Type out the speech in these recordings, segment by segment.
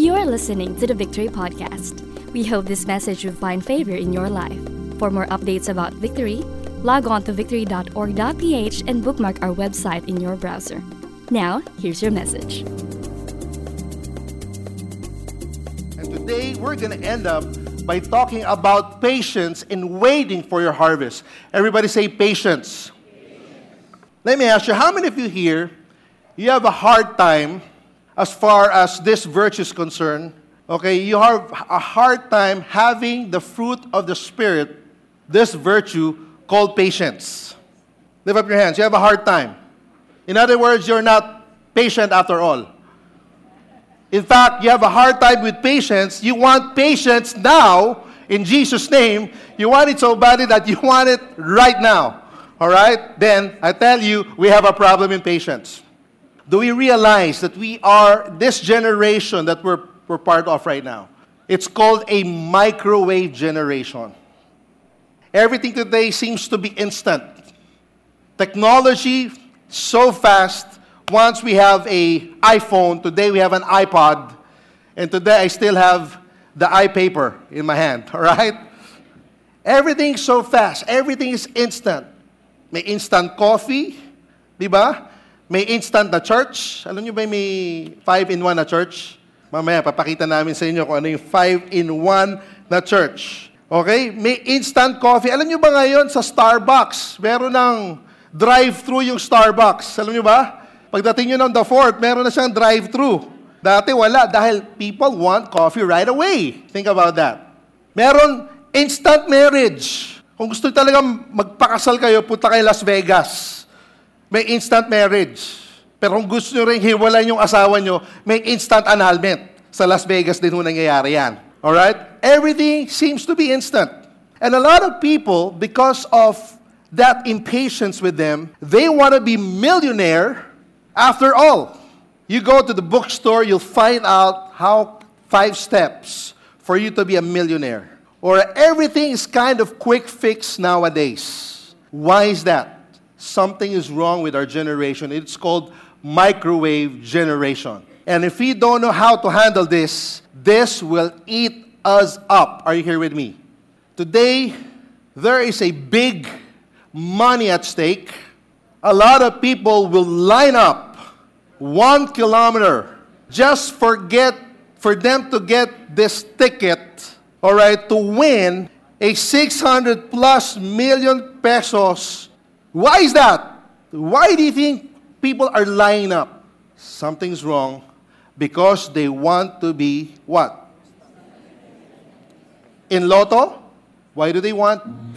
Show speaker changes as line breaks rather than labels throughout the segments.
You're listening to the Victory Podcast. We hope this message will find favor in your life. For more updates about Victory, log on to victory.org.ph and bookmark our website in your browser. Now, here's your message.
And today, we're going to end up by talking about patience in waiting for your harvest. Everybody say patience. Let me ask you, how many of you here, you have a hard time as far as this virtue is concerned? Okay, you have a hard time having the fruit of the Spirit, this virtue called patience. Lift up your hands. You have a hard time. In other words, you're not patient after all. In fact, you have a hard time with patience. You want patience now, in Jesus' name. You want it so badly that you want it right now. All right? Then, I tell you, we have a problem in patience. Do we realize that we are this generation that we're part of right now? It's called a microwave generation. Everything today seems to be instant. Technology, so fast. Once we have an iPhone, today we have an iPod, and today I still have the iPaper in my hand, all right? Everything's so fast. Everything is instant. May instant coffee, di ba? May instant na church. Alam nyo ba may 5-in-1 na church? Mamaya, papakita namin sa inyo kung ano yung 5-in-1 na church. Okay? May instant coffee. Alam nyo ba ngayon sa Starbucks, meron ng drive-thru yung Starbucks. Alam nyo ba? Pagdating nyo ng The Fort, meron na siyang drive-thru. Dati wala dahil people want coffee right away. Think about that. Meron instant marriage. Kung gusto talaga magpakasal kayo, punta kayo Las Vegas. May instant marriage. Pero kung gusto nyo rin hiwalay yung asawa nyo, may instant annulment. Sa Las Vegas din ho nangyayari yan. Alright? Everything seems to be instant. And a lot of people, because of that impatience with them, they want to be millionaire after all. You go to the bookstore, you'll find out how 5 steps for you to be a millionaire. Or everything is kind of quick fix nowadays. Why is that? Something is wrong with our generation. It's called microwave generation. And if we don't know how to handle this, this will eat us up. Are you here with me? Today, there is a big money at stake. A lot of people will line up 1 kilometer just for them to get this ticket, all right, to win a 600 plus million pesos. Why is that? Why do you think people are lining up? Something's wrong because they want to be what? In Lotto? Why do they want?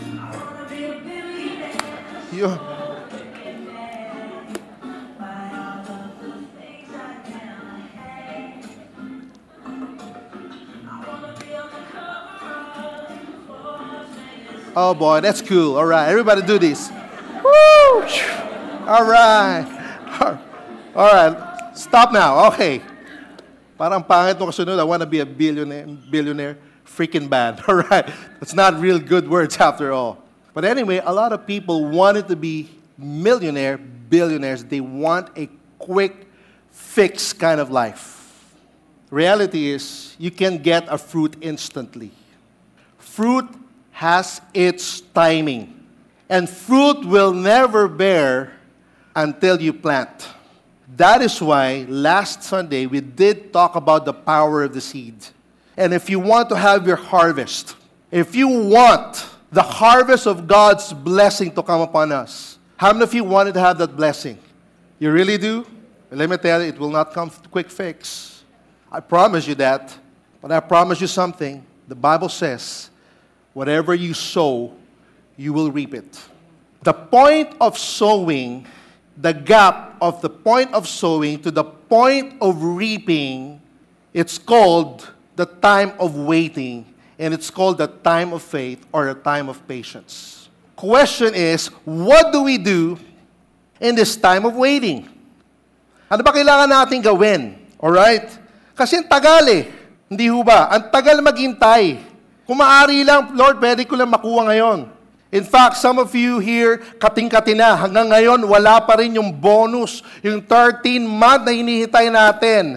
Oh boy, that's cool. All right, everybody do this. Woo! All right. All right. Stop now. Okay. Parang pangit mo kasunod. I want to be a billionaire. Freaking bad. All right. That's not real good words after all. But anyway, a lot of people wanted to be billionaires. They want a quick fix kind of life. Reality is, you can get a fruit instantly. Fruit has its timing. And fruit will never bear until you plant. That is why last Sunday we did talk about the power of the seed. And if you want to have your harvest, if you want the harvest of God's blessing to come upon us, how many of you wanted to have that blessing? You really do? Let me tell you, it will not come quick fix. I promise you that. But I promise you something. The Bible says, whatever you sow, you will reap it. The point of sowing, the gap of the point of sowing to the point of reaping, it's called the time of waiting, and it's called the time of faith or the time of patience. Question is, what do we do in this time of waiting? Ano ba kailangan natin gawin? Alright? Kasi ang tagal eh. Hindi ho ba? Ang tagal maghintay. Kung maaari lang, Lord, pwede ko lang makuha ngayon. In fact, some of you here, kating-kati na. Hanggang ngayon, wala pa rin yung bonus, yung 13-month na hinihintay natin.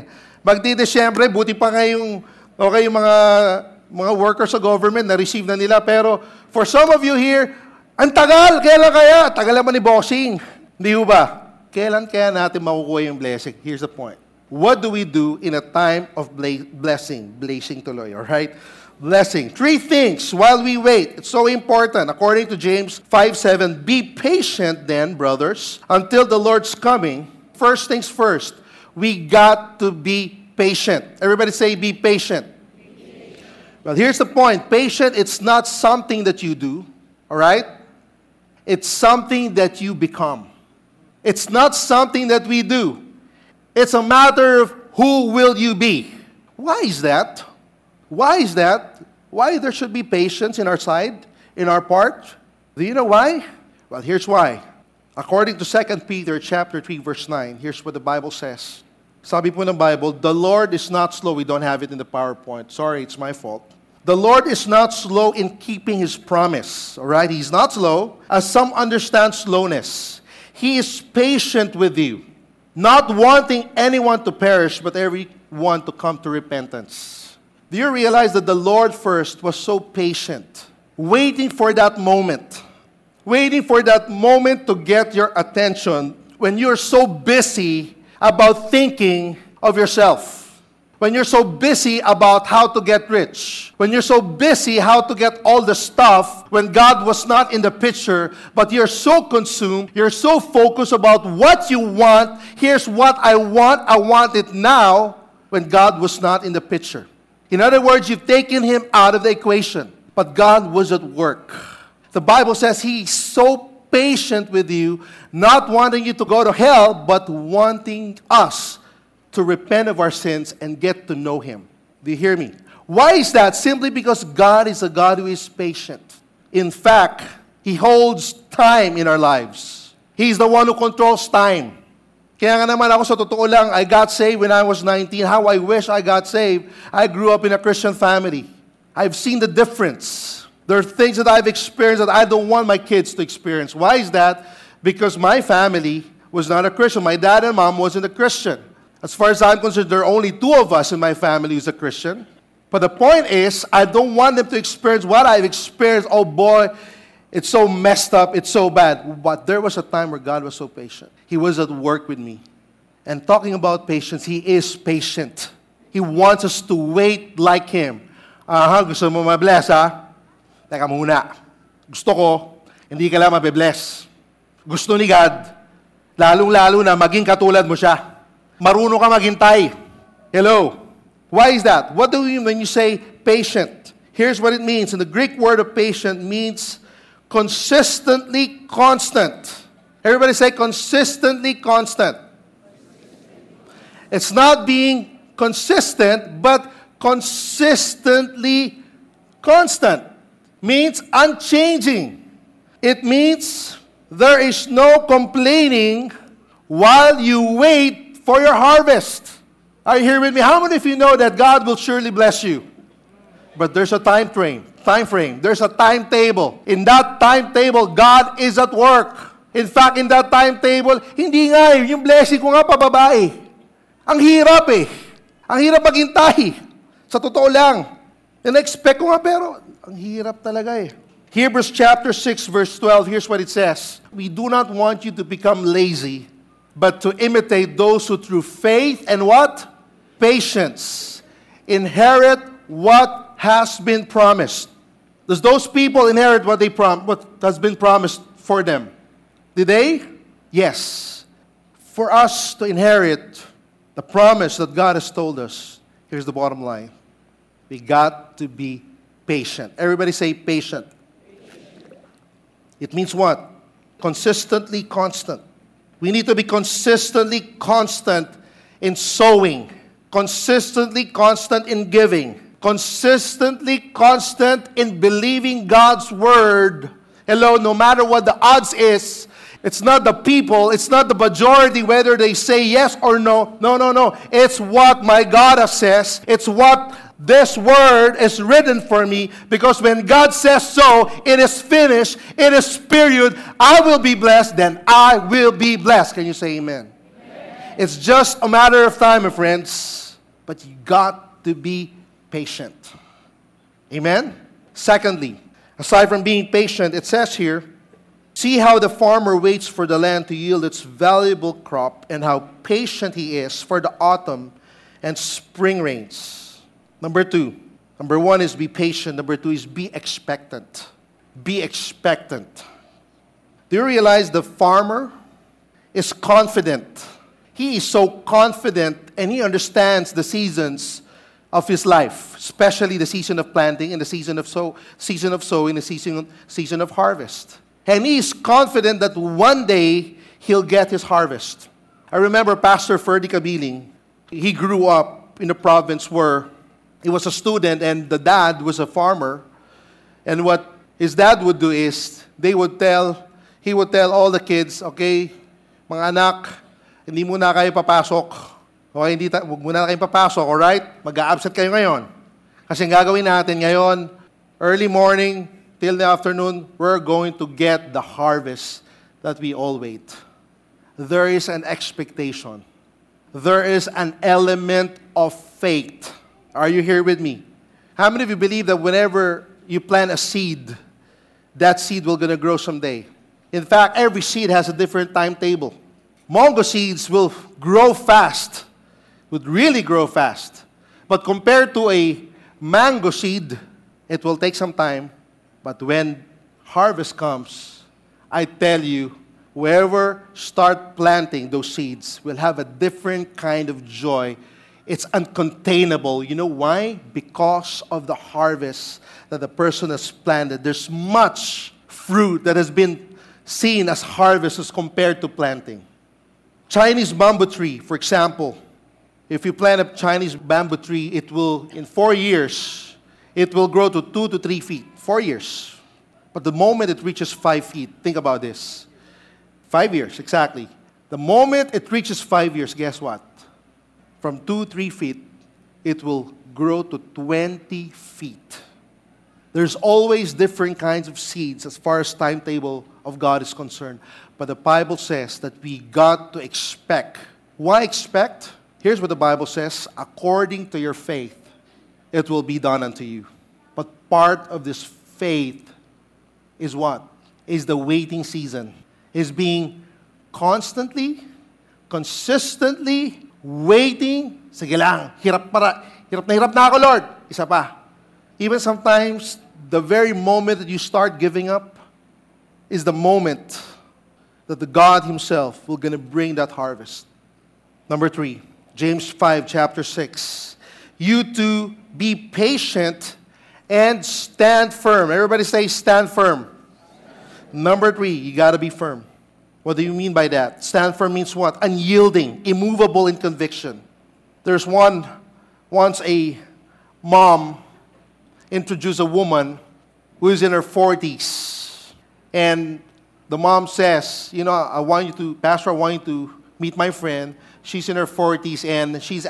Magdi-Desyembre, buti pa ngayong, okay, yung mga workers sa government, na-receive na nila. Pero for some of you here, ang tagal, kailan kaya? Tagal naman ni bossing. Hindi ba? Kailan kaya natin makukuha yung blessing? Here's the point. What do we do in a time of blessing? Blessing tuloy, all right? Blessing. 3 things while we wait. It's so important. According to James 5:7, be patient then, brothers, until the Lord's coming. First things first, we got to be patient. Everybody say, be patient. Well, here's the point. Patient, it's not something that you do, all right? It's something that you become. It's not something that we do. It's a matter of who will you be. Why is that? Why is that? Why there should be patience in our side, in our part? Do you know why? Well, here's why. According to 2 Peter chapter 3, verse 9, here's what the Bible says. Sabi po ng Bible, the Lord is not slow. We don't have it in the PowerPoint. Sorry, it's my fault. The Lord is not slow in keeping His promise. All right? He's not slow, as some understand slowness. He is patient with you, not wanting anyone to perish, but everyone to come to repentance. Do you realize that the Lord first was so patient, waiting for that moment? Waiting for that moment to get your attention when you're so busy about thinking of yourself. When you're so busy about how to get rich. When you're so busy how to get all the stuff when God was not in the picture, but you're so consumed, you're so focused about what you want. Here's what I want it now, when God was not in the picture. In other words, you've taken Him out of the equation, but God was at work. The Bible says He's so patient with you, not wanting you to go to hell, but wanting us to repent of our sins and get to know Him. Do you hear me? Why is that? Simply because God is a God who is patient. In fact, He holds time in our lives. He's the one who controls time. Kaya nga naman ako, sa totoo lang, I got saved when I was 19. How I wish I got saved. I grew up in a Christian family. I've seen the difference. There are things that I've experienced that I don't want my kids to experience. Why is that? Because my family was not a Christian. My dad and mom wasn't a Christian. As far as I'm concerned, there are only 2 of us in my family who's a Christian. But the point is, I don't want them to experience what I've experienced. Oh boy, it's so messed up, it's so bad. But there was a time where God was so patient. He was at work with me. And talking about patience, He is patient. He wants us to wait like Him. Gusto mo ma-bless, ha? Teka muna. Gusto ko, hindi ka lang mabe-bless. Gusto ni God, lalong-lalo na maging katulad mo siya. Marunong ka maghintay. Hello. Why is that? What do you mean when you say patient? Here's what it means. And the Greek word of patient means consistently constant. Everybody say consistently constant. It's not being consistent, but consistently constant. Means unchanging. It means there is no complaining while you wait for your harvest. Are you here with me? How many of you know that God will surely bless you? But there's a time frame. There's a timetable. In that timetable, God is at work. In fact, in that timetable, hindi nga yung blessing ko nga pababa eh. Ang hirap eh. Ang hirap maghintay. Sa totoo lang. In-expect ko nga pero ang hirap talaga eh. Hebrews chapter 6 verse 12, here's what it says. We do not want you to become lazy, but to imitate those who through faith and what? Patience. Inherit what has been promised. Does those people inherit what has been promised for them? Did they? Yes. For us to inherit the promise that God has told us, here's the bottom line. We got to be patient. Everybody say patient. It means what? Consistently constant. We need to be consistently constant in sowing, consistently constant in giving, consistently constant in believing God's word. Hello, no matter what the odds is, it's not the people, it's not the majority whether they say yes or no. No. It's what my God says. It's what this word is written for me, because when God says so, it is finished, it is period. I will be blessed, then I will be blessed. Can you say amen? Amen. It's just a matter of time, my friends. but you got to be patient. Amen? Secondly, aside from being patient, it says here, see how the farmer waits for the land to yield its valuable crop and how patient he is for the autumn and spring rains. Number one is be patient. Number two is be expectant. Be expectant. Do you realize the farmer is confident? He is so confident and he understands the seasons of his life, especially the season of planting and the season of sowing, the season of harvest. And he is confident that one day he'll get his harvest. I remember Pastor Ferdy Kabiling. He grew up in a province where he was a student and the dad was a farmer. And what his dad would do is, he would tell all the kids, okay, mga anak, hindi muna kayo papasok. Okay, huwag muna kayo papasok, alright? Mag-a-absent kayo ngayon. Kasi ang gagawin natin ngayon, early morning till the afternoon, we're going to get the harvest that we all wait. There is an expectation. There is an element of faith. Are you here with me? How many of you believe that whenever you plant a seed, that seed will gonna grow someday? In fact, every seed has a different timetable. Mango seeds will grow fast, would really grow fast. But compared to a mango seed, it will take some time. But when harvest comes, I tell you, whoever start planting those seeds will have a different kind of joy. It's uncontainable. You know why? Because of the harvest that the person has planted. There's much fruit that has been seen as harvest as compared to planting. Chinese bamboo tree, for example, if you plant a Chinese bamboo tree, it will, in 4 years, it will grow to 2 to 3 feet. 4 years. But the moment it reaches 5 feet, think about this. 5 years, exactly. The moment it reaches 5 years, guess what? From 2, 3 feet, it will grow to 20 feet. There's always different kinds of seeds as far as timetable of God is concerned. But the Bible says that we got to expect. Why expect? Here's what the Bible says, according to your faith, it will be done unto you. But part of this faith is what? Is the waiting season. Is being constantly, consistently waiting. Sige lang, hirap na ako, Lord. Isa pa. Even sometimes, the very moment that you start giving up is the moment that the God Himself will gonna bring that harvest. Number 3, James 5, chapter 6. You too be patient and stand firm. Everybody say stand firm. Number 3, you got to be firm. What do you mean by that? Stand firm means what? Unyielding, immovable in conviction. There's once a mom introduced a woman who is in her 40s. And the mom says, you know, Pastor, I want you to meet my friend. She's in her 40s and she's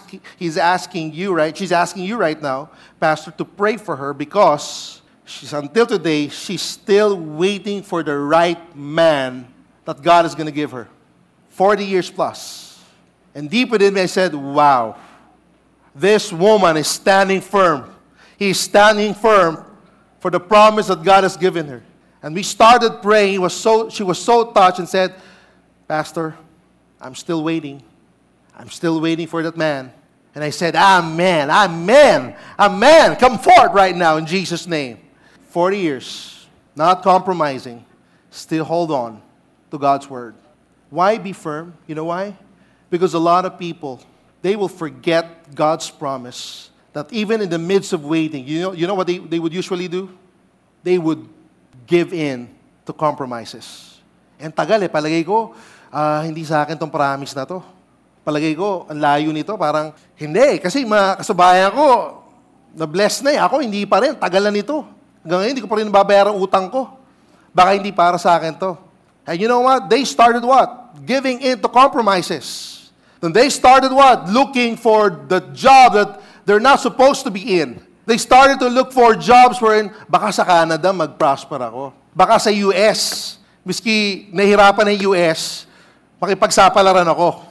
asking you right now, Pastor, to pray for her because until today, she's still waiting for the right man that God is going to give her. 40 years plus. And deep within me, I said, wow, this woman is standing firm. He's standing firm for the promise that God has given her. And we started praying. She was so touched and said, Pastor, I'm still waiting. I'm still waiting for that man. And I said, Amen, amen, amen. Come forth right now in Jesus' name. 40 years, not compromising, still hold on to God's word. Why be firm? You know why? Because a lot of people, they will forget God's promise that even in the midst of waiting, you know what they would usually do? They would give in to compromises. And tagal palagay ko, hindi sa akin tong promise na to. Palagay ko, ang layo nito, parang, hindi, kasi mga kasabayan ko, na-bless na ako, hindi pa rin, tagal na nito. Hanggang ngayon, hindi ko pa rin nababayaran ang utang ko. Baka hindi para sa akin to. And you know what? They started what? Giving in to compromises. Then they started what? Looking for the job that they're not supposed to be in. They started to look for jobs wherein, baka sa Canada, mag-prosper ako. Baka sa US, miski nahihirapan ng US, makipagsapalaran ako.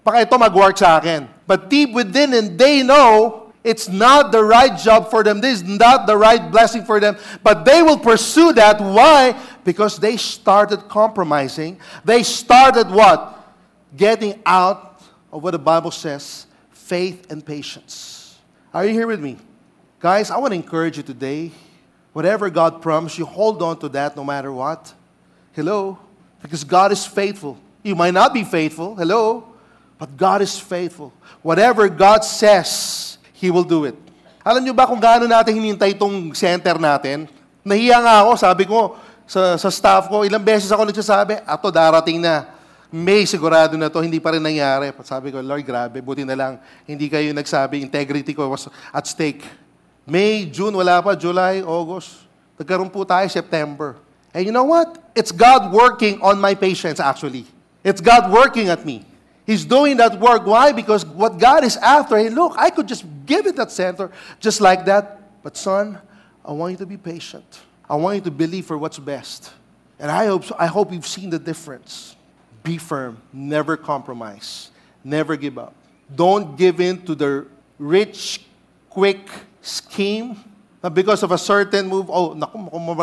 baka ito mag-work sa akin. But deep within, and they know it's not the right job for them. This is not the right blessing for them. But they will pursue that. Why? Because they started compromising. They started what? Getting out of what the Bible says, faith and patience. Are you here with me? Guys, I want to encourage you today. Whatever God promised you, hold on to that no matter what. Hello? Because God is faithful. You might not be faithful. Hello? But God is faithful. Whatever God says, He will do it. Alam niyo ba kung gaano natin hinintay itong center natin? Nahiya nga ako, sabi ko sa staff ko, ilang beses ako nagsasabi, ato darating na. May sigurado na to, hindi pa rin nangyari. Sabi ko, Lord, grabe, buti na lang, hindi kayo nagsabi, integrity ko was at stake. May, June, wala pa, July, August. Nagkaroon po tayo, September. And you know what? It's God working on my patience, actually. It's God working at me. He's doing that work. Why? Because what God is after, hey, look, I could just give it that center, just like that. But son, I want you to be patient. I want you to believe for what's best. And I hope you've seen the difference. Be firm. Never compromise. Never give up. Don't give in to the rich, quick scheme na because of a certain move. Oh, naku,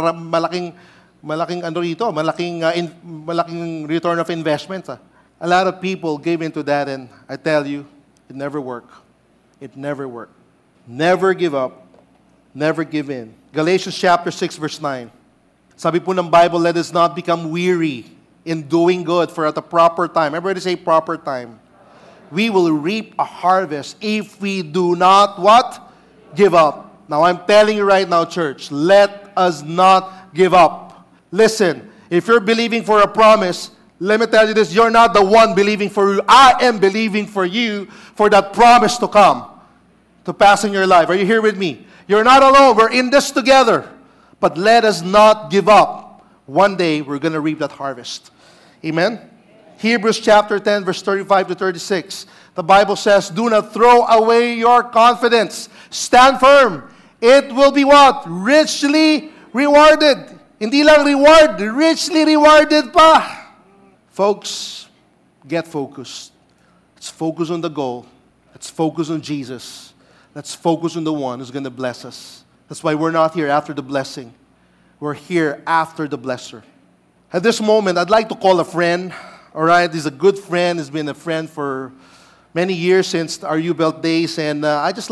malaking ano rito, malaking return of investment. A lot of people gave into that, and I tell you, it never worked. It never worked. Never give up. Never give in. Galatians chapter 6, verse 9. Sabi po ng Bible, let us not become weary in doing good, for at the proper time, everybody say proper time, we will reap a harvest if we do not, what? Give up. Now I'm telling you right now, church, let us not give up. Listen, if you're believing for a promise, let me tell you this, you're not the one believing for you. I am believing for you for that promise to come, to pass in your life. Are you here with me? You're not alone. We're in this together. But let us not give up. One day, we're going to reap that harvest. Amen? Hebrews chapter 10, verse 35 to 36. The Bible says, do not throw away your confidence. Stand firm. It will be what? Richly rewarded. Hindi lang reward, richly rewarded pa. Folks, get focused. Let's focus on the goal. Let's focus on Jesus. Let's focus on the one who's going to bless us. That's why we're not here after the blessing. We're here after the blesser. At this moment, I'd like to call a friend. All right, he's a good friend. He's been a friend for many years since our U-Belt days. And I just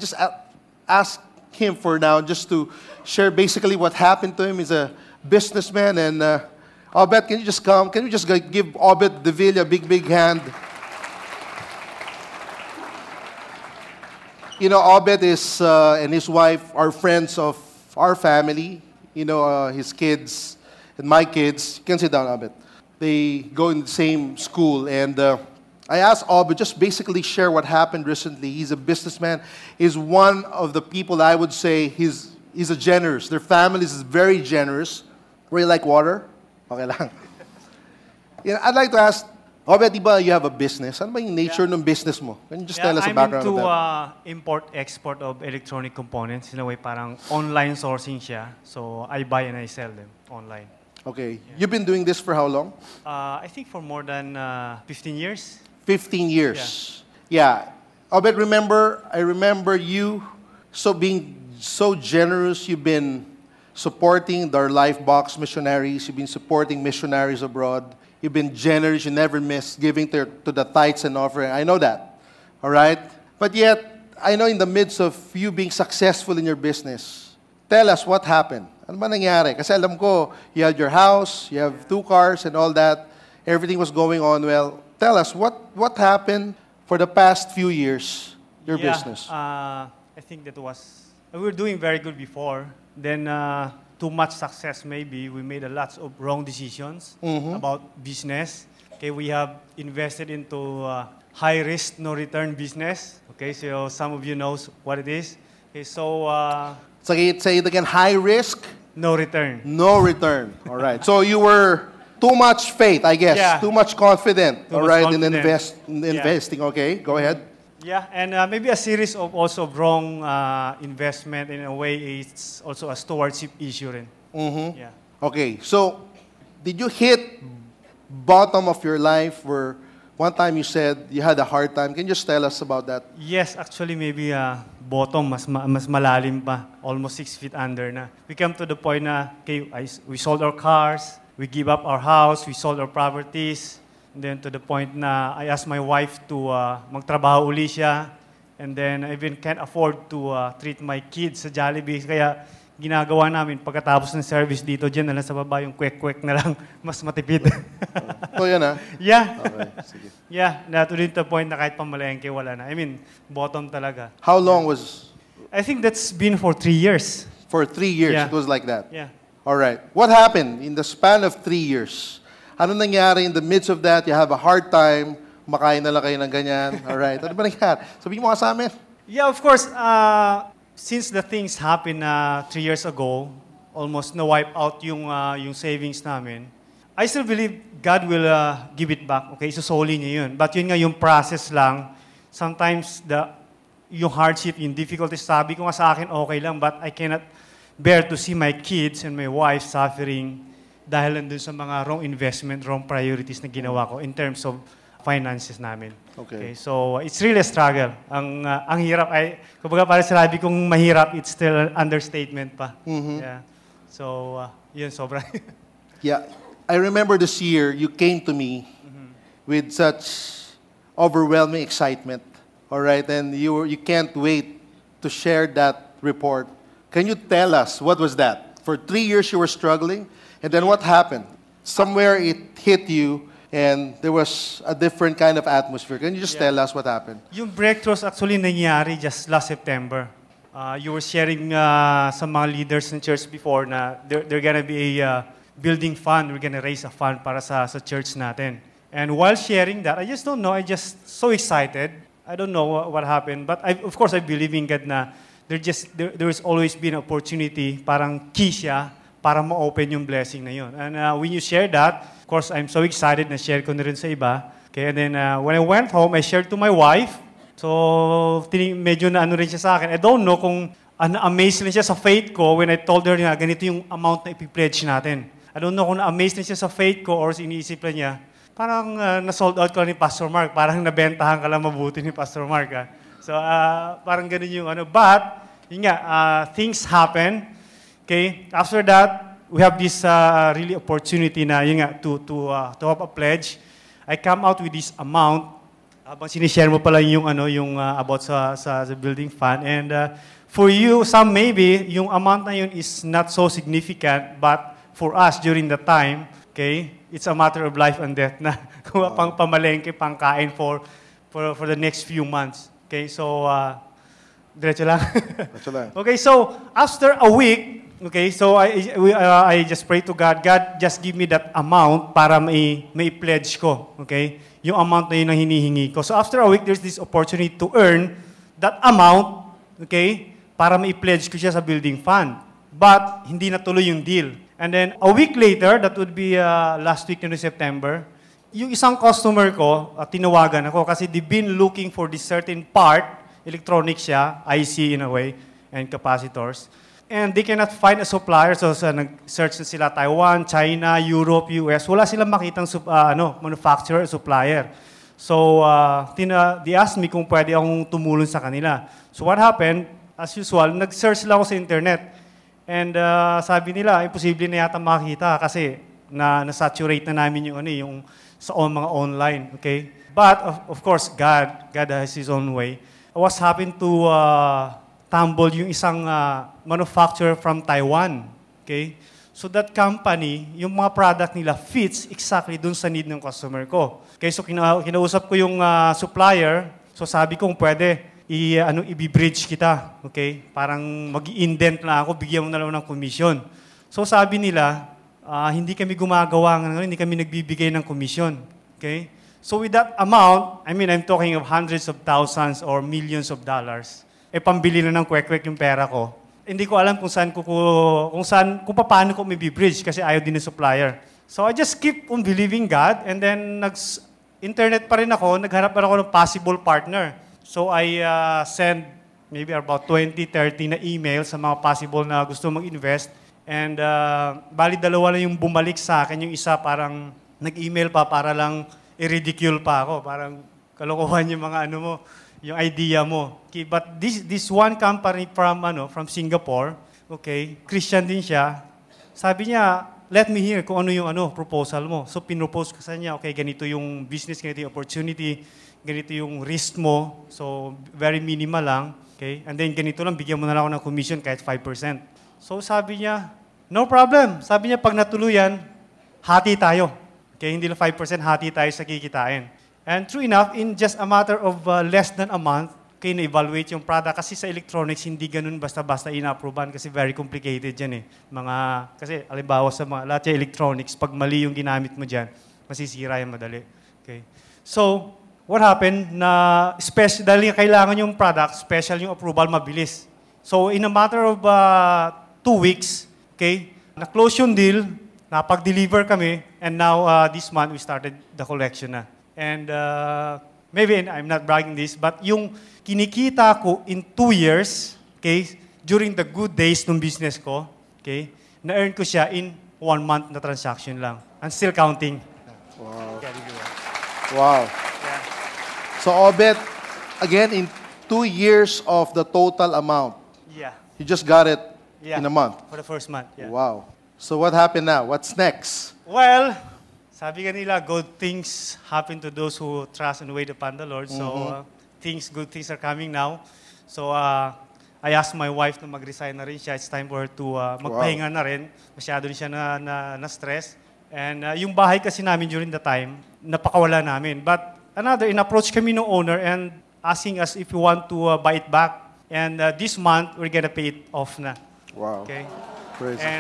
ask him for now just to share basically what happened to him. He's a businessman. And Obed, can you just come? Can you just give Obed Deville a big hand? You know, Obed is and his wife are friends of our family. You know, his kids and my kids. You can sit down, Obed. They go in the same school. And I asked Obed just basically share what happened recently. He's a businessman. He's one of the people I would say he's a generous. Their family is very generous. Really like water? Okay lang. Yeah, I'd like to ask, Obed, diba you have a business? Ano ba yung nature ng business mo? Can you just tell us the background of that?
I'm into import-export of electronic components. In a way, parang online sourcing siya. So I buy and I sell them online.
Okay. Yeah. You've been doing this for how long?
I think for more than 15 years.
15 years. Yeah. Obed, I remember you being so generous. You've been supporting the Life Box missionaries. You've been supporting missionaries abroad. You've been generous. You never miss giving to the tithes and offering. I know that. All right? But yet, I know in the midst of you being successful in your business, tell us what happened. Ano ba nangyari? Kasi alam ko, you had your house, you have 2 cars and all that. Everything was going on well. Tell us, what happened for the past few years, your business?
I think we were doing very good before. Then, too much success maybe. We made a lot of wrong decisions about business. Okay, we have invested into high risk, no return business. Okay, so some of you knows what it is. Okay, so
say it again, high risk?
No return.
No return. All right. So you were too much faith, I guess.
Yeah.
Too much confident.
Too
all
much
right,
confident.
in investing. Okay, go ahead.
Yeah, and maybe a series of also wrong investment. In a way, it's also a stewardship issue. Yeah.
Okay, so did you hit bottom of your life where One time you said you had a hard time. Can you just tell us about that?
Yes, actually maybe bottom, mas malalim pa. Almost 6 feet under na. We come to the point na, okay, we sold our cars, we give up our house, we sold our properties. And then to the point na I asked my wife to magtrabaho uli siya. And then I even can't afford to treat my kids sa Jollibee. Kaya ginagawa namin pagkatapos ng service dito, dyan na lang sa baba yung kwek-kwek na lang, mas matipid.
Oh, yan ah?
Yeah.
Okay, sige.
Yeah, to the point na kahit pamalengke, wala na. I mean, bottom talaga.
How long was...
I think that's been for 3 years.
For 3 years,
Yeah.
it was like that?
Yeah.
All right. What happened in the span of 3 years? Ano nangyari in the midst of that? You have a hard time, makain na lang kayo ng ganyan. All right. Ano ba nangyari? Sabihin mo nga sa amin.
Yeah, of course. Since the things happened 3 years ago, almost na-wipe out yung savings namin, I still believe God will give it back. Okay, susoli niya yun. But yun nga yung process lang. Sometimes yung hardship, yung difficulties, sabi ko nga sa akin, okay lang, but I cannot bear to see my kids and my wife suffering dahil nandun sa mga wrong investment, wrong priorities na ginawa ko in terms of finances namin.
Okay.
So it's really a struggle. Ang hirap ay, kumbaga para sinabi kong mahirap, it's still an understatement pa. Yeah. So yun, sobra.
Yeah. I remember this year, you came to me with such overwhelming excitement. All right? And you can't wait to share that report. Can you tell us, what was that? For 3 years you were struggling, and then what happened? Somewhere it hit you, and there was a different kind of atmosphere. Can you just tell us what happened?
Yung breakthroughs actually nangyari just last September. You were sharing sa mga leaders ng church before na they're gonna be a building fund. We're gonna raise a fund para sa church natin. And while sharing that, I just don't know, I just so excited. I don't know what happened, but of course I believe in God na there's always been an opportunity, parang key siya para ma-open yung blessing na yun. And when you share that, of course, I'm so excited na share ko na rin sa iba. Okay, and then when I went home, I shared to my wife. So, medyo na ano rin siya sa akin. I don't know kung na-amaze rin siya sa faith ko when I told her na ganito yung amount na ipipledge natin. I don't know kung na-amaze rin siya sa faith ko or iniisip lang niya, parang na-sold out ko ni Pastor Mark. Parang nabentahan ka lang mabuti ni Pastor Mark. So, parang ganun yung ano. But, yun nga, things happen. Okay, after that, we have this really opportunity na yun nga, to have a pledge. I come out with this amount. Habang sinishare mo pala yung about sa building fund. And for you, some maybe, yung amount na yun is not so significant, but for us during the time, okay, it's a matter of life and death na pang pamalengke, pang kain for the next few months. Okay, so diretso lang.
Diretso lang.
Okay, so after a week, okay, so I just pray to God. God, just give me that amount para may pledge ko. Okay? Yung amount na yun ang hinihingi ko. So after a week, there's this opportunity to earn that amount, okay, para may pledge ko siya sa building fund. But hindi natuloy yung deal. And then a week later, that would be last week in September, yung isang customer ko, tinawagan ako kasi they've been looking for this certain part, electronics siya, IC in a way, and capacitors. And they cannot find a supplier. So nag-search na sila Taiwan, China, Europe, US. Wala silang makitang manufacturer, supplier. So they asked me kung pwede akong tumulong sa kanila. So what happened, as usual, nag-search lang ako sa internet. And sabi nila, imposible na yata makita kasi na-saturate na namin yung sa mga online. Okay? But of course, God has His own way. I was happened to tumble yung isang manufacturer from Taiwan. Okay? So that company, yung mga product nila fits exactly dun sa need ng customer ko. Okay, so kinausap ko yung supplier. So sabi ko kung pwede i-bridge kita. Okay? Parang mag-indent lang ako, bigyan mo na lang ng commission. So sabi nila, hindi kami gumagawa ng hindi kami nagbibigay ng commission. Okay? So with that amount, I'm talking of hundreds of thousands or millions of dollars. Pambili na ng kwek-kwek yung pera ko. Hindi ko alam kung paano ko may bridge kasi ayaw din ng supplier. So I just keep on believing God and then internet pa rin ako, naghanap pa rin ako ng possible partner. So I send maybe about 20-30 na email sa mga possible na gusto mag-invest. And bali dalawa lang yung bumalik sa akin. Yung isa parang nag-email pa para lang i-ridicule pa ako. Parang kalokohan yung mga ano mo, yung idea mo. Okay, but this one company from Singapore, okay, Christian din siya. Sabi niya, let me hear kung ano yung proposal mo. So pinropose ko sa niya, okay, ganito yung business, ganito yung opportunity, ganito yung risk mo. So very minimal lang, okay? And then ganito lang, bigyan mo na lang ako ng commission kahit 5%. So sabi niya, no problem. Sabi niya, pag natuluyan, hati tayo. Okay, hindi lang 5%, hati tayo sa kikitain. And true enough, in just a matter of less than a month, okay, na-evaluate yung product. Kasi sa electronics, hindi ganun basta-basta ina-approvean kasi very complicated yan eh. Kasi alimbawa sa lahat yung electronics, pag mali yung ginamit mo dyan, masisira yan madali. Okay. So, what happened, dahil kailangan yung product, special yung approval, mabilis. So, in a matter of 2 weeks, okay, na-close yung deal, napag-deliver kami, and now this month we started the collection na. And maybe I'm not bragging this, but yung kinikita ko in 2 years, okay, during the good days ng business ko, okay, na-earn ko siya in 1 month na transaction lang. I'm still counting.
Wow.
Yeah,
Wow.
yeah.
So, Obet, again, in 2 years of the total amount,
Yeah.
you just got it
Yeah.
in a month.
For the first month, yeah.
Wow. So what happened now? What's next?
Well, sabi nga nila, good things happen to those who trust and wait upon the Lord. So, good things are coming now. So, I asked my wife na mag-resign na rin siya. It's time for her to magpahinga na rin. Masyado rin siya na-stress. And yung bahay kasi namin during the time, napakawala namin. But in-approach kami ng owner and asking us if we want to buy it back. And this month, we're gonna pay it off na.
Wow.
Okay?
Praise
And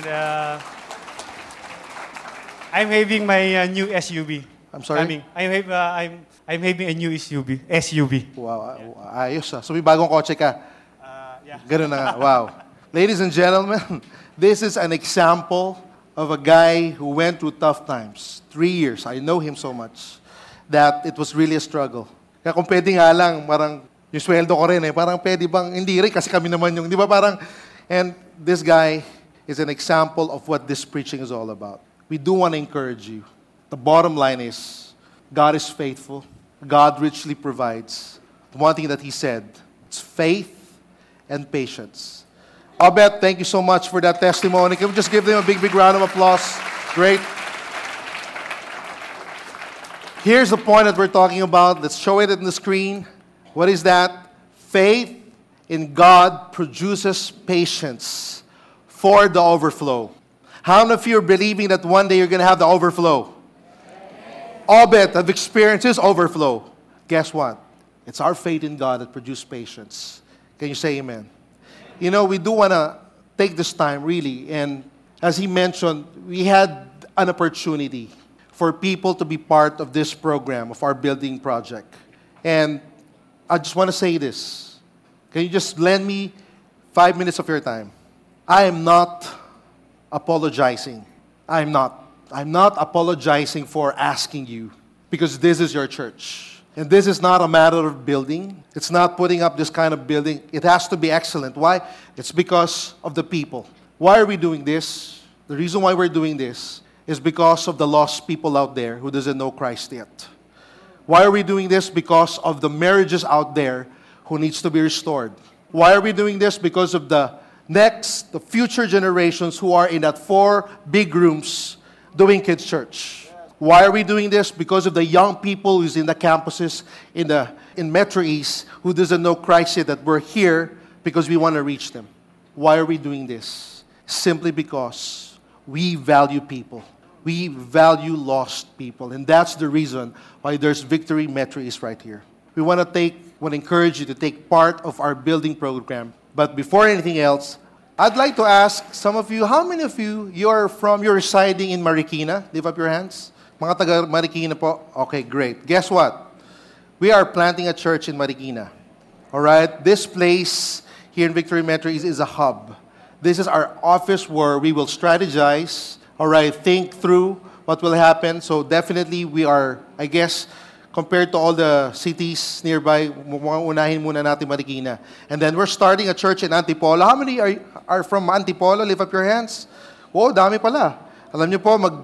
I'm having my new SUV.
I'm sorry?
I'm having a new SUV.
Wow. Ayos ah. So may bagong kotse ka.
Yeah.
Ganun na nga. Wow. Ladies and gentlemen, this is an example of a guy who went through tough times. 3 years. I know him so much that it was really a struggle. Kaya kung pwede nga lang, parang yung sweldo ko rin eh, parang pwede bang, hindi rin kasi kami naman yung, di ba parang, and this guy is an example of what this preaching is all about. We do want to encourage you. The bottom line is, God is faithful. God richly provides. The one thing that He said, it's faith and patience. Obet, thank you so much for that testimony. Can we just give them a big, big round of applause? Great. Here's the point that we're talking about. Let's show it on the screen. What is that? Faith in God produces patience for the overflow. How many of you are believing that one day you're going to have the overflow? Obet have experienced this overflow. Guess what? It's our faith in God that produces patience. Can you say amen? You know, we do want to take this time really, and as he mentioned, we had an opportunity for people to be part of this program, of our building project. And I just want to say this. Can you just lend me 5 minutes of your time? I am not apologizing. I'm not apologizing for asking you, because this is your church. And this is not a matter of building. It's not putting up this kind of building. It has to be excellent. Why? It's because of the people. Why are we doing this? The reason why we're doing this is because of the lost people out there who doesn't know Christ yet. Why are we doing this? Because of the marriages out there who needs to be restored. Why are we doing this? Because of the future generations who are in that 4 big rooms doing kids' church. Why are we doing this? Because of the young people who's in the campuses in Metro East who doesn't know Christ yet, that we're here because we want to reach them. Why are we doing this? Simply because we value people. We value lost people. And that's the reason why there's Victory Metro East right here. We want to encourage you to take part of our building program. But before anything else, I'd like to ask some of you, how many of you, you're residing in Marikina? Lift up your hands. Mga taga Marikina po? Okay, great. Guess what? We are planting a church in Marikina. All right? This place here in Victory Metro is a hub. This is our office where we will strategize, all right, think through what will happen. So definitely we are, I guess, compared to all the cities nearby, unahin muna natin Marikina. And then we're starting a church in Antipolo. How many are from Antipolo? Lift up your hands. Wow, dami pala. Alam niyo po,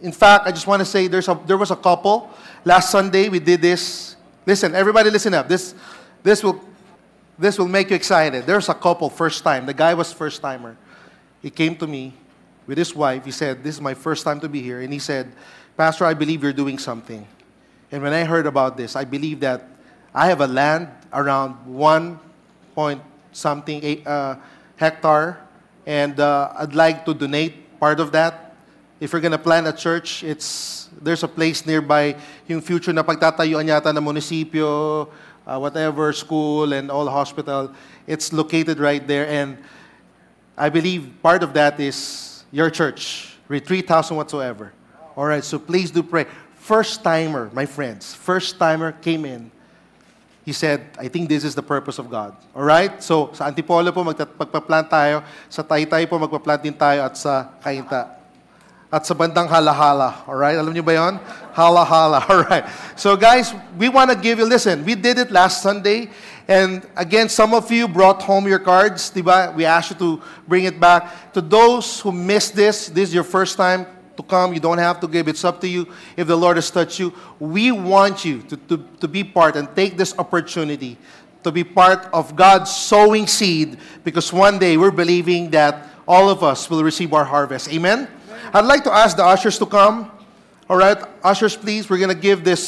In fact, I just want to say there was a couple. Last Sunday, we did this. Listen, everybody listen up. This will make you excited. There's a couple, first time. The guy was first timer. He came to me with his wife. He said, this is my first time to be here. And he said, Pastor, I believe you're doing something. And when I heard about this, I believe that I have a land around 1 point something hectare. And I'd like to donate part of that. If you're going to plant a church, there's a place nearby, yung future na pagtatayuan yata ng munisipyo, whatever, school and all hospital. It's located right there. And I believe part of that is your church, Retreat House and whatsoever. All right, so please do pray. First timer, my friends, first timer came in. He said, I think this is the purpose of God. All right? So, sa Antipolo po, magpaplant tayo. Sa Taytay po, magpaplant din tayo. At sa Cainta. At sa bandang Hala-Hala. All right? Alam niyo ba yun? Hala-Hala. All right. So, guys, we want to give you, listen, we did it last Sunday. And again, some of you brought home your cards. Diba? We asked you to bring it back. To those who missed this is your first time to come. You don't have to give. It's up to you if the Lord has touched you. We want you to be part and take this opportunity to be part of God's sowing seed, because one day we're believing that all of us will receive our harvest. Amen? I'd like to ask the ushers to come. All right, ushers, please. We're going to give this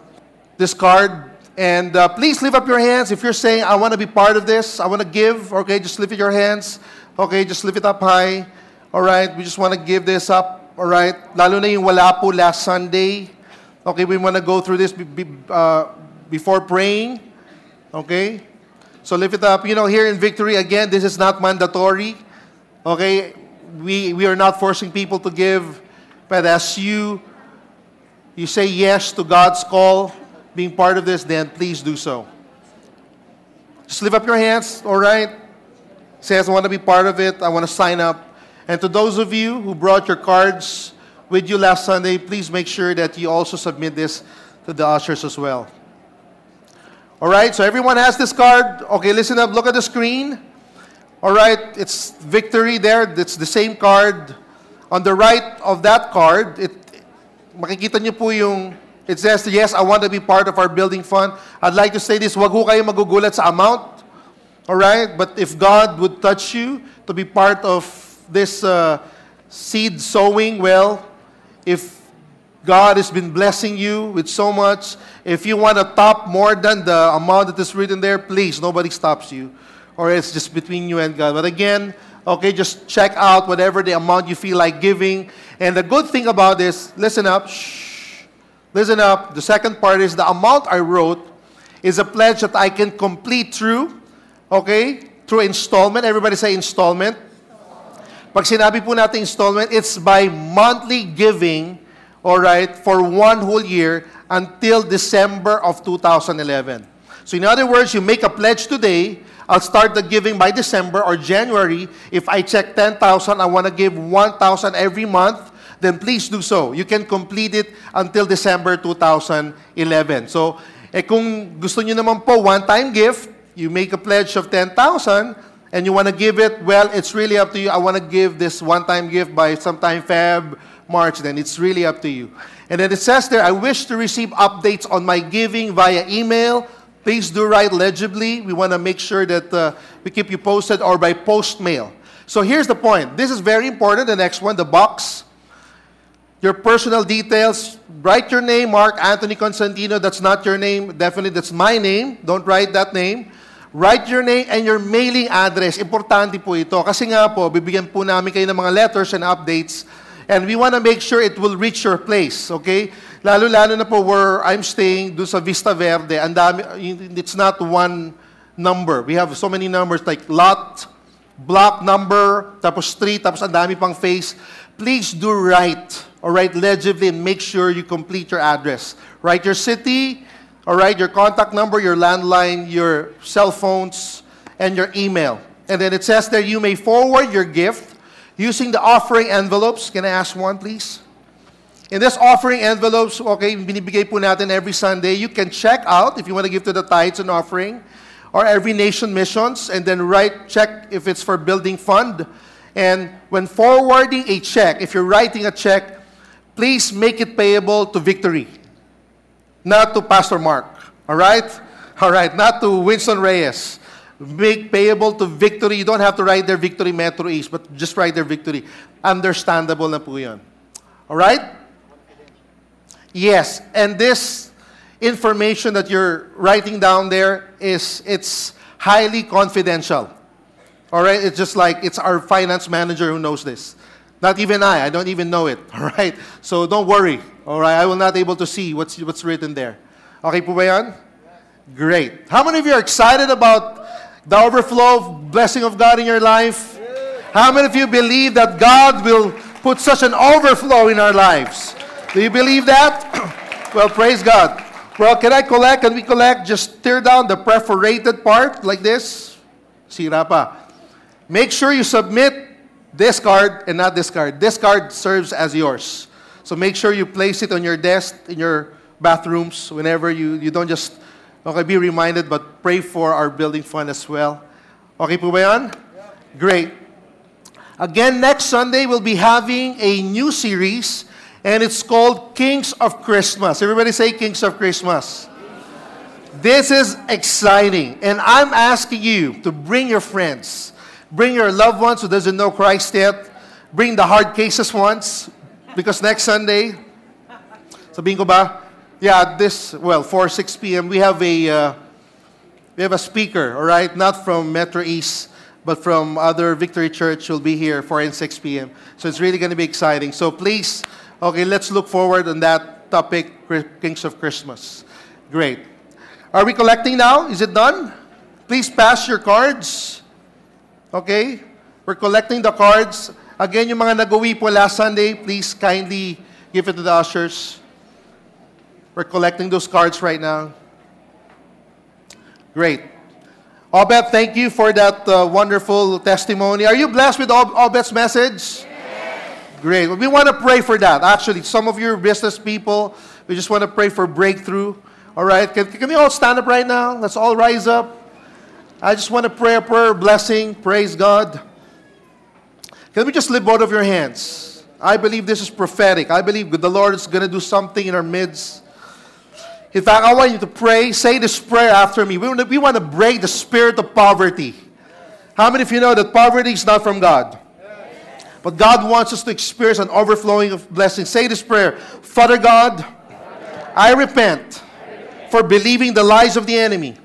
card. And please lift up your hands if you're saying, I want to be part of this. I want to give. Okay, just lift your hands. Okay, just lift it up high. All right, we just want to give this up. All right, lalo na yung wala po last Sunday. Okay, we want to go through this before praying. Okay, so lift it up. You know, here in Victory, again, this is not mandatory. Okay, we are not forcing people to give. But as you say yes to God's call, being part of this, then please do so. Just lift up your hands, all right? Says, I want to be part of it. I want to sign up. And to those of you who brought your cards with you last Sunday, please make sure that you also submit this to the ushers as well. All right, so everyone has this card. Okay, listen up. Look at the screen. All right, it's Victory there. It's the same card. On the right of that card, makikita niyo po yung, it says, yes, I want to be part of our building fund. I'd like to say this, wag ho kayo magugulat sa amount. All right, but if God would touch you to be part of this seed sowing, well, if God has been blessing you with so much, if you want to top more than the amount that is written there, please, nobody stops you. Or it's just between you and God. But again, okay, just check out whatever the amount you feel like giving. And the good thing about this, listen up, listen up. The second part is the amount I wrote is a pledge that I can complete through, okay, through installment. Everybody say installment. Pag sinabi po natin installment, it's by monthly giving, all right, for one whole year until December of 2011. So in other words, you make a pledge today, I'll start the giving by December or January. If I check 10,000, I want to give 1,000 every month, then please do so. You can complete it until December 2011. So, kung gusto nyo naman po, one-time gift, you make a pledge of 10,000, and you want to give it, well, it's really up to you. I want to give this one-time gift by sometime Feb, March, then it's really up to you. And then it says there, I wish to receive updates on my giving via email. Please do write legibly. We want to make sure that we keep you posted, or by post mail. So here's the point. This is very important. The next one, the box. Your personal details. Write your name, Mark Anthony Constantino. That's not your name. Definitely, that's my name. Don't write that name. Write your name and your mailing address. Importante po ito. Kasi nga po, bibigyan po namin kayo ng mga letters and updates. And we want to make sure it will reach your place. Okay? Lalo-lalo na po where I'm staying, doon sa Vista Verde. And it's not one number. We have so many numbers like lot, block number, tapos street, tapos ang dami pang face. Please do write. Or write legibly and make sure you complete your address. Write your city. All right, your contact number, your landline, your cell phones, and your email. And then it says there, you may forward your gift using the offering envelopes. Can I ask one, please? In this offering envelopes, okay, binibigay po natin every Sunday. You can check out if you want to give to the tithes and offering, or every nation missions, and then check if it's for building fund. And when forwarding a check, if you're writing a check, please make it payable to Victory, not to Pastor Mark. All right? All right, not to Winston Reyes. Make payable to Victory. You don't have to write their Victory Metro East, but just write their Victory. Understandable na po yun. All right? Yes, and this information that you're writing down there it's highly confidential. All right? It's just like it's our finance manager who knows this. Not even I don't even know it. All right? So don't worry. All right? I will not able to see what's written there. Okay po ba yan? Great. How many of you are excited about the overflow of blessing of God in your life? How many of you believe that God will put such an overflow in our lives? Do you believe that? Well, praise God. Well, can we collect? Just tear down the perforated part like this. Sira pa. Make sure you submit this card and not this card. This card serves as yours. So make sure you place it on your desk, in your bathrooms, whenever you don't just be reminded, but pray for our building fund as well. Okay po ba yan? Great. Again, next Sunday, we'll be having a new series, and it's called Kings of Christmas. Everybody say Kings of Christmas. This is exciting, and I'm asking you to bring your friends, bring your loved ones who doesn't know Christ yet, bring the hard cases ones, because next Sunday, sabihin ko ba? Yeah, 6 p.m. we have a speaker, all right, not from Metro East, but from other Victory Church will be here 4 and 6 p.m. So it's really going to be exciting. So please, okay, let's look forward on that topic, Kings of Christmas. Great. Are we collecting now? Is it done? Please pass your cards. Okay? We're collecting the cards. Again, yung mga nag-uwi po last Sunday, please kindly give it to the ushers. We're collecting those cards right now. Great. Obed, thank you for that wonderful testimony. Are you blessed with Obed's message? Yes. Great. We want to pray for that. Actually, some of you are business people. We just want to pray for breakthrough. All right. Can we all stand up right now? Let's all rise up. I just want to pray a prayer of blessing. Praise God. Can we just lift both of your hands? I believe this is prophetic. I believe the Lord is going to do something in our midst. In fact, I want you to pray. Say this prayer after me. We want to break the spirit of poverty. How many of you know that poverty is not from God? But God wants us to experience an overflowing of blessings. Say this prayer. Father God, I repent for believing the lies of the enemy.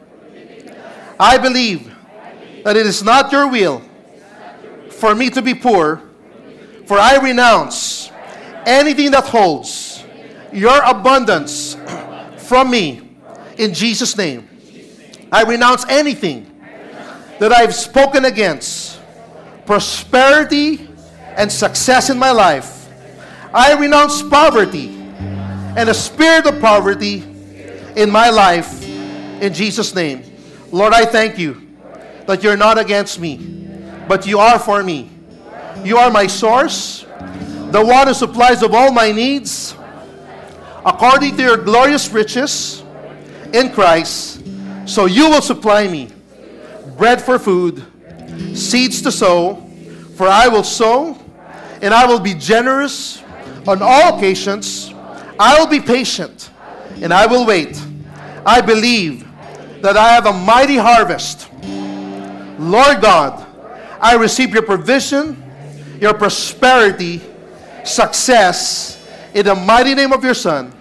I believe that it is not your will for me to be poor, for I renounce anything that holds your abundance from me, in Jesus' name. I renounce anything that I've spoken against prosperity and success in my life. I renounce poverty and the spirit of poverty in my life, in Jesus' name. Lord, I thank you that you're not against me, but you are for me. You are my source, the one who supplies of all my needs, according to your glorious riches in Christ. So you will supply me bread for food, seeds to sow, for I will sow, and I will be generous on all occasions. I will be patient, and I will wait. I believe that I have a mighty harvest. Lord God, I receive your provision, your prosperity, success, in the mighty name of your Son,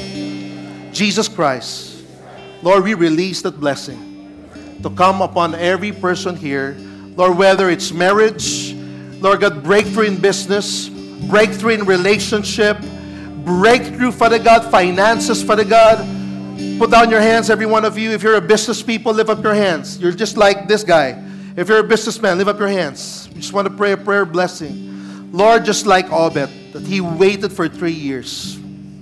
Jesus Christ. Lord, we release that blessing to come upon every person here. Lord, whether it's marriage, Lord God, breakthrough in business, breakthrough in relationship, breakthrough, Father God, finances, Father God. Put down your hands, every one of you. If you're a business people, lift up your hands. You're just like this guy. If you're a businessman, lift up your hands. We just want to pray a prayer of blessing. Lord, just like Obed, that he waited for 3 years.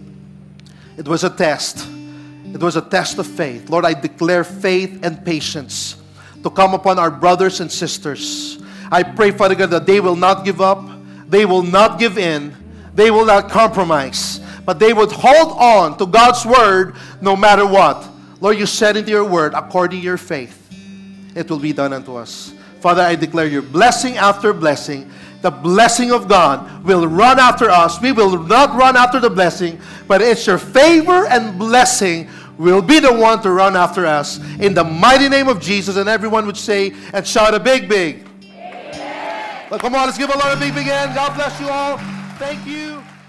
It was a test. It was a test of faith. Lord, I declare faith and patience to come upon our brothers and sisters. I pray, Father God, that they will not give up. They will not give in. They will not compromise. But they would hold on to God's word no matter what. Lord, you said into your word, according to your faith, it will be done unto us. Father, I declare your blessing after blessing, the blessing of God will run after us. We will not run after the blessing, but it's your favor and blessing will be the one to run after us. In the mighty name of Jesus, and everyone would say and shout a big, big. Amen. Well, come on, let's give a lot of big, big hand. God bless you all. Thank you.